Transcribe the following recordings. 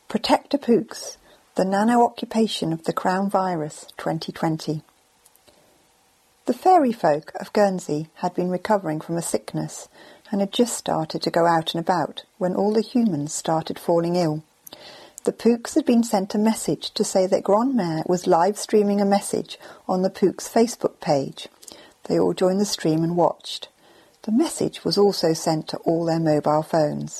Protectopooks, the nano-occupation of the Crown virus 2020. The fairy folk of Guernsey had been recovering from a sickness and had just started to go out and about when all the humans started falling ill. The Pooks had been sent a message to say that Grandmère was live streaming a message on the Pooks Facebook page. They all joined the stream and watched. The message was also sent to all their mobile phones.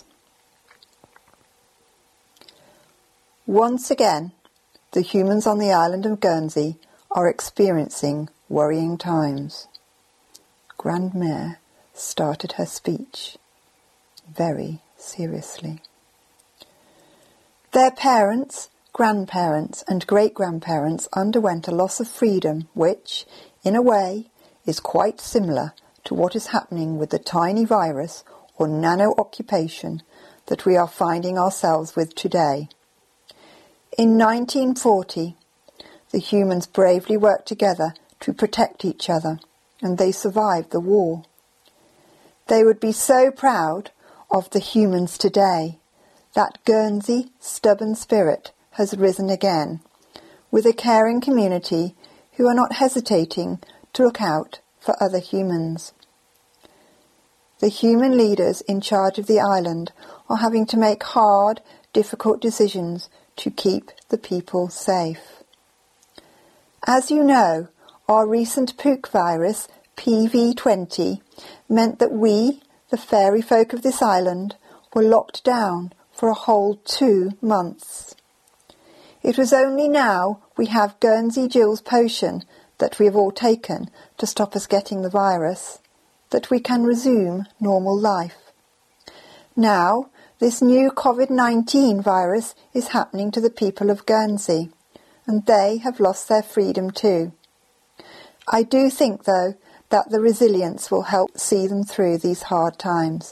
Once again, the humans on the island of Guernsey are experiencing worrying times. Grandmère started her speech very seriously. Their parents, grandparents and great-grandparents underwent a loss of freedom which, in a way, is quite similar to what is happening with the tiny virus or nano-occupation that we are finding ourselves with today. In 1940, the humans bravely worked together to protect each other, and they survived the war. They would be so proud of the humans today. That Guernsey stubborn spirit has risen again, with a caring community who are not hesitating to look out for other humans. The human leaders in charge of the island are having to make hard, difficult decisions to keep the people safe. As you know, our recent Pook virus, PV20, meant that we, the fairy folk of this island, were locked down for a whole 2 months. It was only now we have Guernsey Jill's potion that we have all taken to stop us getting the virus, that we can resume normal life. Now, this new COVID-19 virus is happening to the people of Guernsey, and they have lost their freedom too. I do think, though, that the resilience will help see them through these hard times.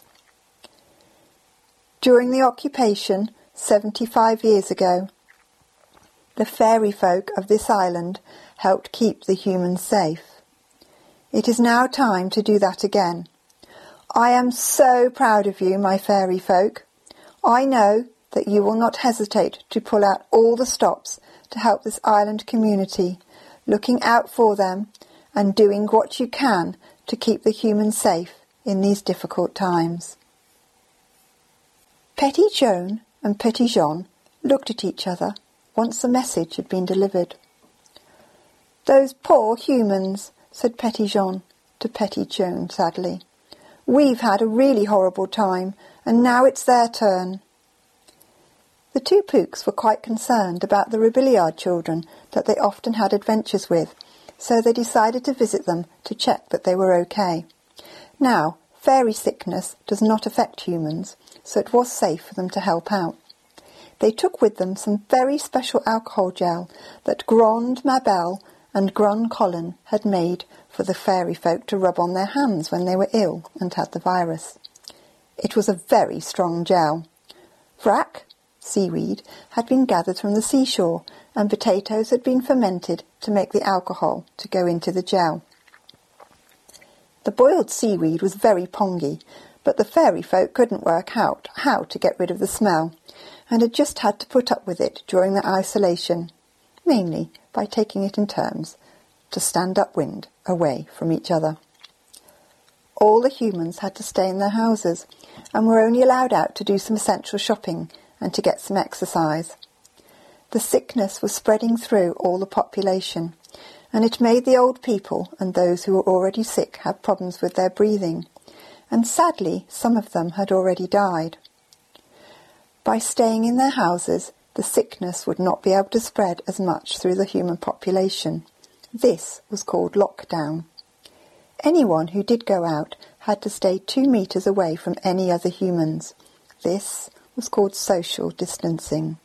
During the occupation, 75 years ago, the fairy folk of this island helped keep the humans safe. It is now time to do that again. I am so proud of you, my fairy folk. I know that you will not hesitate to pull out all the stops to help this island community, looking out for them and doing what you can to keep the humans safe in these difficult times. Petit Joan and Petit Jean looked at each other once the message had been delivered. "Those poor humans," said Petit Jean to Petit Joan sadly. "We've had a really horrible time, and now it's their turn." The two Pooks were quite concerned about the Robiliard children that they often had adventures with, so they decided to visit them to check that they were okay. Now, fairy sickness does not affect humans, so it was safe for them to help out. They took with them some very special alcohol gel that Grande Mabel and Grand Colin had made for the fairy folk to rub on their hands when they were ill and had the virus. It was a very strong gel. Vrac, seaweed, had been gathered from the seashore, and potatoes had been fermented to make the alcohol to go into the gel. The boiled seaweed was very pongy, but the fairy folk couldn't work out how to get rid of the smell, and had just had to put up with it during their isolation, mainly by taking it in turns to stand upwind away from each other. All the humans had to stay in their houses and were only allowed out to do some essential shopping and to get some exercise. The sickness was spreading through all the population, and it made the old people and those who were already sick have problems with their breathing, and sadly some of them had already died. By staying in their houses, the sickness would not be able to spread as much through the human population. This was called lockdown. Anyone who did go out had to stay 2 meters away from any other humans. This was called social distancing.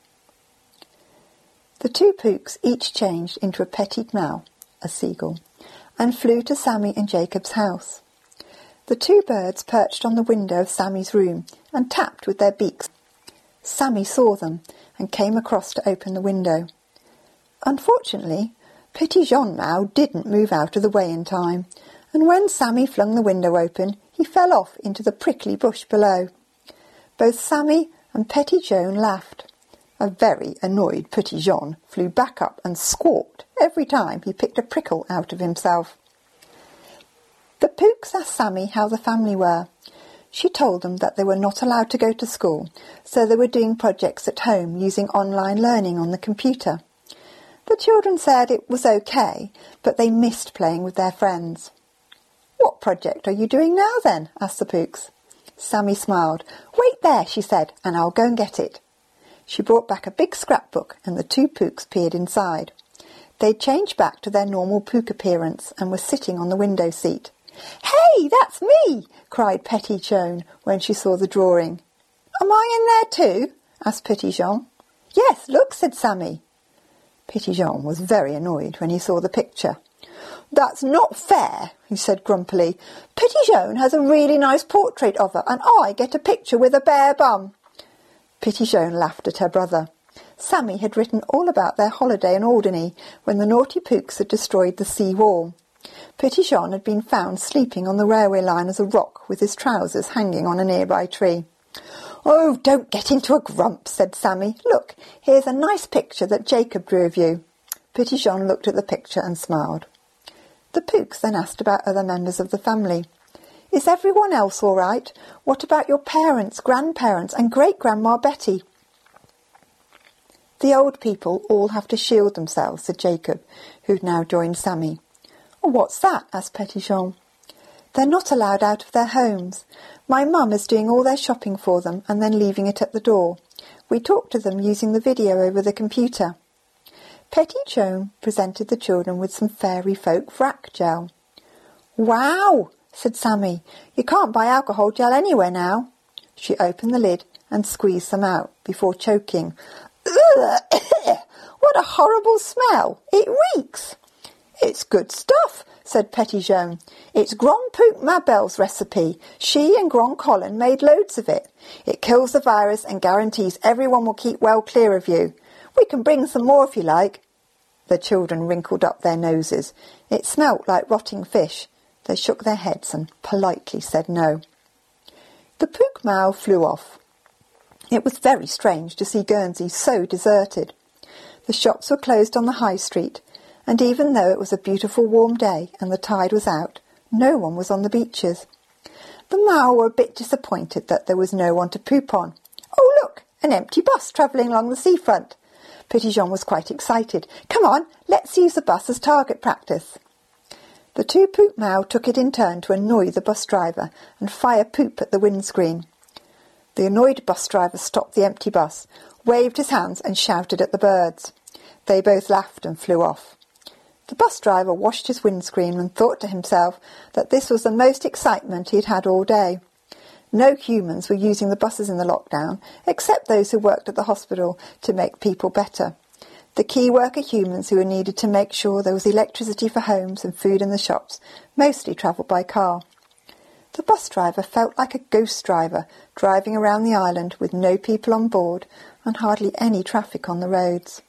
The two Pooks each changed into a petit mâle, a seagull, and flew to Sammy and Jacob's house. The two birds perched on the window of Sammy's room and tapped with their beaks. Sammy saw them and came across to open the window. Unfortunately, Petit Jean now didn't move out of the way in time, and when Sammy flung the window open, he fell off into the prickly bush below. Both Sammy and Petit Joan laughed, A very annoyed Petit Jean flew back up and squawked every time he picked a prickle out of himself. The Pooks asked Sammy how the family were. She told them that they were not allowed to go to school, so they were doing projects at home using online learning on the computer. The children said it was okay, but they missed playing with their friends. "What project are you doing now then?" asked the Pooks. Sammy smiled. "Wait there," she said, "and I'll go and get it." She brought back a big scrapbook and the two Pooks peered inside. They'd changed back to their normal Pook appearance and were sitting on the window seat. "Hey, that's me!" cried Petit Jean when she saw the drawing. "Am I in there too?" asked Petit Jean. "Yes, look," said Sammy. Petit Jean was very annoyed when he saw the picture. "That's not fair," he said grumpily. "Petit Jean has a really nice portrait of her and I get a picture with a bare bum." Petit Jean laughed at her brother. Sammy had written all about their holiday in Alderney when the naughty Pooks had destroyed the sea wall. Petit Jean had been found sleeping on the railway line as a rock with his trousers hanging on a nearby tree. "Oh, don't get into a grump," said Sammy. "Look, here's a nice picture that Jacob drew of you." Petit Jean looked at the picture and smiled. The Pooks then asked about other members of the family. "Is everyone else all right? What about your parents, grandparents and great-grandma Betty?" "The old people all have to shield themselves," said Jacob, who'd now joined Sammy. "Oh, what's that?" asked Petit Jean. "They're not allowed out of their homes. My mum is doing all their shopping for them and then leaving it at the door. We talk to them using the video over the computer." Petit Jean presented the children with some fairy folk vrac gel. "Wow!" said Sammy. "You can't buy alcohol gel anywhere now." She opened the lid and squeezed some out before choking. "Ugh! What a horrible smell! It reeks!" "It's good stuff," said Petit Jean. "It's Grand Pook Mabel's recipe. She and Grand Colin made loads of it. It kills the virus and guarantees everyone will keep well clear of you. We can bring some more if you like." The children wrinkled up their noses. It smelt like rotting fish. They shook their heads and politely said no. The Pook Mao flew off. It was very strange to see Guernsey so deserted. The shops were closed on the high street, and even though it was a beautiful warm day and the tide was out, no one was on the beaches. The Mao were a bit disappointed that there was no one to poop on. "Oh, look, an empty bus travelling along the seafront." Petit Jean was quite excited. "Come on, let's use the bus as target practice." The two Pook Mao took it in turn to annoy the bus driver and fire poop at the windscreen. The annoyed bus driver stopped the empty bus, waved his hands and shouted at the birds. They both laughed and flew off. The bus driver washed his windscreen and thought to himself that this was the most excitement he had had all day. No humans were using the buses in the lockdown, except those who worked at the hospital to make people better. The key worker humans who were needed to make sure there was electricity for homes and food in the shops mostly travelled by car. The bus driver felt like a ghost driver driving around the island with no people on board and hardly any traffic on the roads.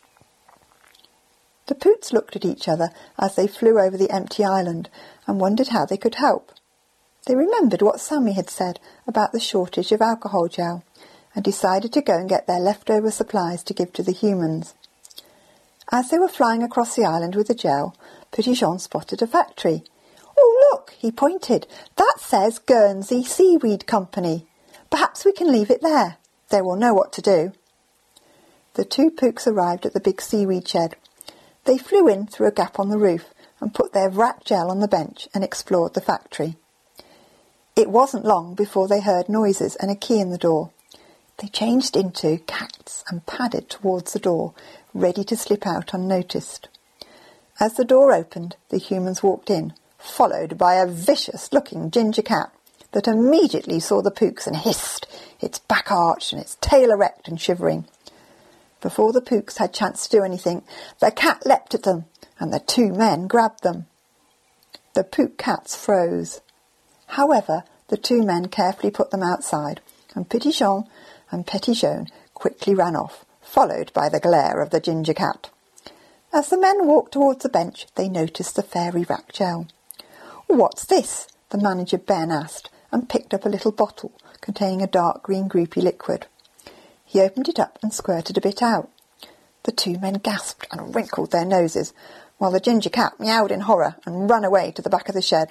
The Poots looked at each other as they flew over the empty island and wondered how they could help. They remembered what Sammy had said about the shortage of alcohol gel and decided to go and get their leftover supplies to give to the humans. As they were flying across the island with the gel, Petit Jean spotted a factory. "Oh, look," he pointed. "That says Guernsey Seaweed Company. Perhaps we can leave it there. They will know what to do." The two Pooks arrived at the big seaweed shed. They flew in through a gap on the roof and put their vrac gel on the bench and explored the factory. It wasn't long before they heard noises and a key in the door. They changed into cats and padded towards the door, ready to slip out unnoticed. As the door opened, the humans walked in, followed by a vicious-looking ginger cat that immediately saw the Pooks and hissed, its back arched and its tail erect and shivering. Before the Pooks had chance to do anything, the cat leapt at them, and the two men grabbed them. The Pook cats froze. However, the two men carefully put them outside, and Petit Jean and Petit Jean quickly ran off, followed by the glare of the ginger cat. As the men walked towards the bench, they noticed the fairy vrac gel. "What's this?" the manager Ben asked, and picked up a little bottle containing a dark green groupy liquid. He opened it up and squirted a bit out. The two men gasped and wrinkled their noses, while the ginger cat meowed in horror and ran away to the back of the shed.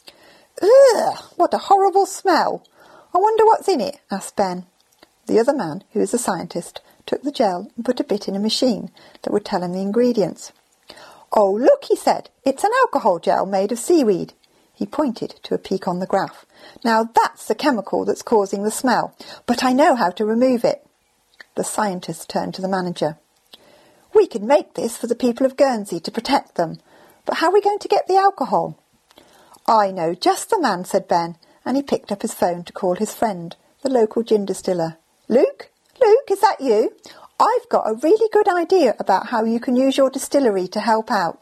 "Ugh, what a horrible smell! I wonder what's in it?" asked Ben. The other man, who is a scientist, took the gel and put a bit in a machine that would tell him the ingredients. "Oh, look," he said, "it's an alcohol gel made of seaweed." He pointed to a peak on the graph. "Now that's the chemical that's causing the smell, but I know how to remove it." The scientist turned to the manager. "We could make this for the people of Guernsey to protect them, but how are we going to get the alcohol?" "I know just the man," said Ben, and he picked up his phone to call his friend, the local gin distiller. "Luke? Luke, is that you? I've got a really good idea about how you can use your distillery to help out."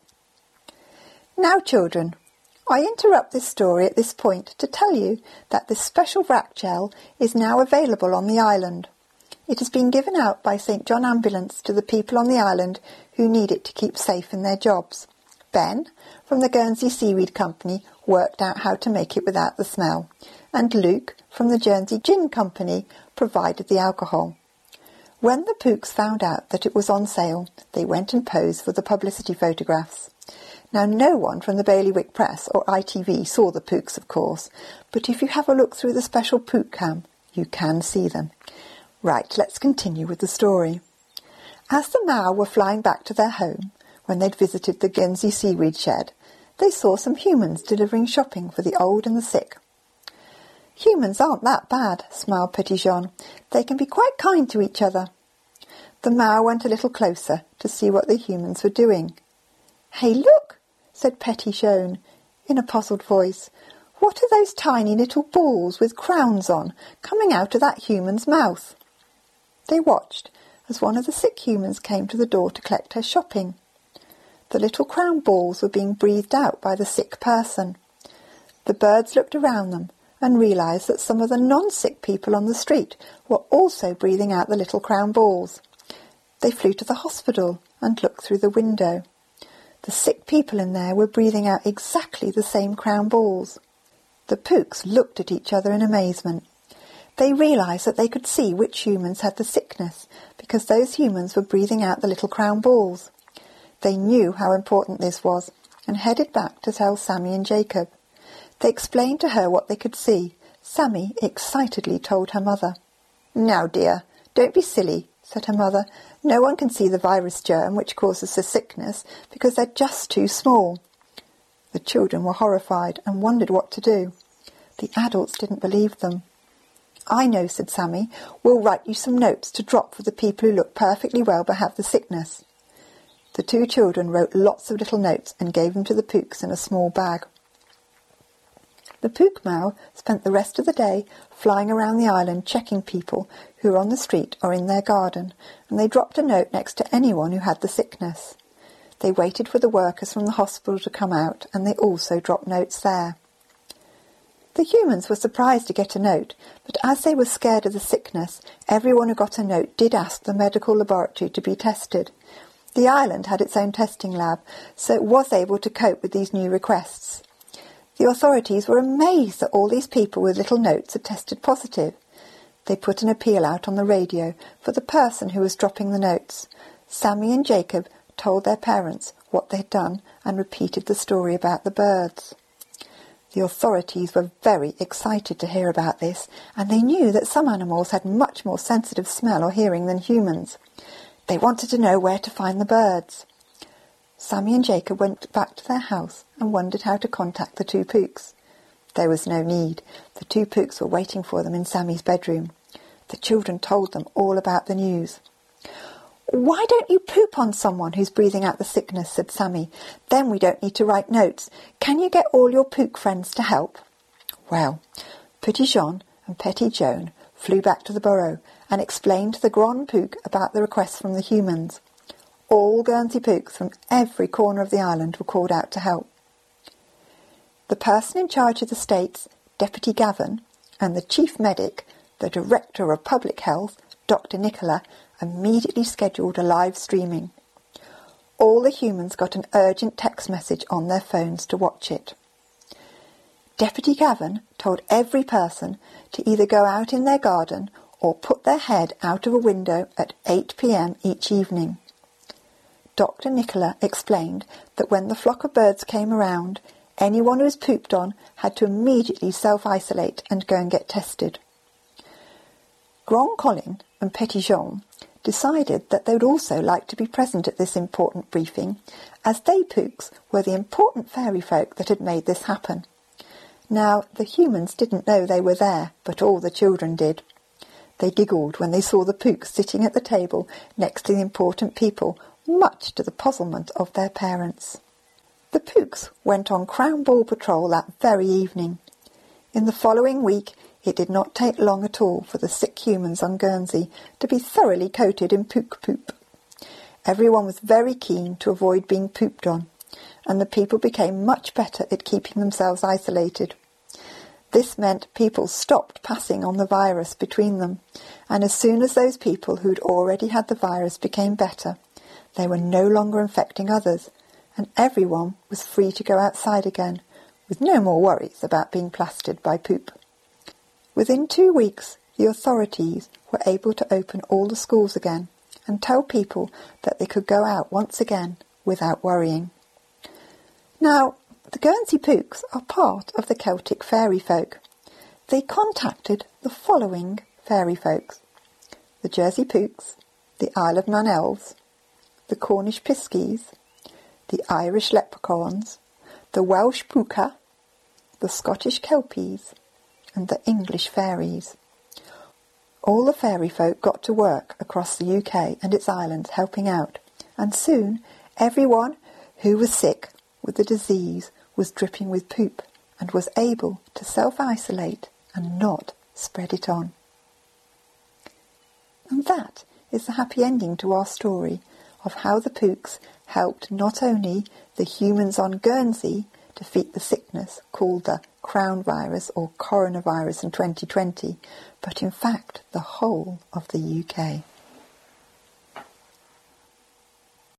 Now, children, I interrupt this story at this point to tell you that this special vrac gel is now available on the island. It has been given out by St John Ambulance to the people on the island who need it to keep safe in their jobs. Ben, from the Guernsey Seaweed Company, worked out how to make it without the smell, and Luke, from the Guernsey Gin Company, provided the alcohol. When the Pooks found out that it was on sale, they went and posed for the publicity photographs. Now, no one from the Bailiwick Press or ITV saw the Pooks, of course, but if you have a look through the special Pook cam, you can see them. Right, let's continue with the story. As the Mao were flying back to their home, when they'd visited the Guernsey seaweed shed, they saw some humans delivering shopping for the old and the sick. "Humans aren't that bad," smiled Petit Jean. "They can be quite kind to each other." The Mao went a little closer to see what the humans were doing. "Hey, look," said Petit Jean in a puzzled voice. "What are those tiny little balls with crowns on coming out of that human's mouth?" They watched as one of the sick humans came to the door to collect her shopping. The little crown balls were being breathed out by the sick person. The birds looked around them and realised that some of the non-sick people on the street were also breathing out the little crown balls. They flew to the hospital and looked through the window. The sick people in there were breathing out exactly the same crown balls. The Pooks looked at each other in amazement. They realised that they could see which humans had the sickness because those humans were breathing out the little crown balls. They knew how important this was and headed back to tell Sammy and Jacob. They explained to her what they could see. Sammy excitedly told her mother. "Now, dear, don't be silly," said her mother. "No one can see the virus germ which causes the sickness because they're just too small." The children were horrified and wondered what to do. The adults didn't believe them. "I know," said Sammy. "We'll write you some notes to drop for the people who look perfectly well but have the sickness." The two children wrote lots of little notes and gave them to the Pooks in a small bag. The Pook Mao spent the rest of the day flying around the island checking people who were on the street or in their garden, and they dropped a note next to anyone who had the sickness. They waited for the workers from the hospital to come out, and they also dropped notes there. The humans were surprised to get a note, but as they were scared of the sickness, everyone who got a note did ask the medical laboratory to be tested. The island had its own testing lab, so it was able to cope with these new requests. The authorities were amazed that all these people with little notes had tested positive. They put an appeal out on the radio for the person who was dropping the notes. Sammy and Jacob told their parents what they had done and repeated the story about the birds. The authorities were very excited to hear about this, and they knew that some animals had much more sensitive smell or hearing than humans. They wanted to know where to find the birds. Sammy and Jacob went back to their house and wondered how to contact the two Pooks. There was no need. The two Pooks were waiting for them in Sammy's bedroom. The children told them all about the news. "Why don't you poop on someone who's breathing out the sickness?" said Sammy. "Then we don't need to write notes. Can you get all your Pook friends to help?" Well, Petit Jean and Petit Joan flew back to the burrow and explained to the Grand Pook about the request from the humans. All Guernsey Pooks from every corner of the island were called out to help. The person in charge of the States, Deputy Gavin, and the Chief Medic, the Director of Public Health, Dr. Nicola, immediately scheduled a live streaming. All the humans got an urgent text message on their phones to watch it. Deputy Gavin told every person to either go out in their garden or put their head out of a window at 8 p.m. each evening. Dr. Nicola explained that when the flock of birds came around, anyone who was pooped on had to immediately self-isolate and go and get tested. Grand Colin and Petit Jean decided that they would also like to be present at this important briefing, as they Pooks were the important fairy folk that had made this happen. Now, the humans didn't know they were there, but all the children did. They giggled when they saw the Pooks sitting at the table next to the important people, much to the puzzlement of their parents. The Pooks went on Crown Ball patrol that very evening. In the following week, it did not take long at all for the sick humans on Guernsey to be thoroughly coated in Pook poop. Everyone was very keen to avoid being pooped on, and the people became much better at keeping themselves isolated. This meant people stopped passing on the virus between them, and as soon as those people who'd already had the virus became better, they were no longer infecting others, and everyone was free to go outside again, with no more worries about being plastered by poop. Within 2 weeks, the authorities were able to open all the schools again and tell people that they could go out once again without worrying. Now, the Guernsey Pooks are part of the Celtic fairy folk. They contacted the following fairy folks: the Jersey Pooks, the Isle of Man Elves, the Cornish Piskies, the Irish Leprechauns, the Welsh Pooka, the Scottish Kelpies, and the English fairies. All the fairy folk got to work across the UK and its islands helping out, and soon everyone who was sick with the disease was dripping with poop and was able to self-isolate and not spread it on. And that is the happy ending to our story of how the Pooks helped not only the humans on Guernsey defeat the sickness called the Crown virus or coronavirus in 2020, but in fact the whole of the UK.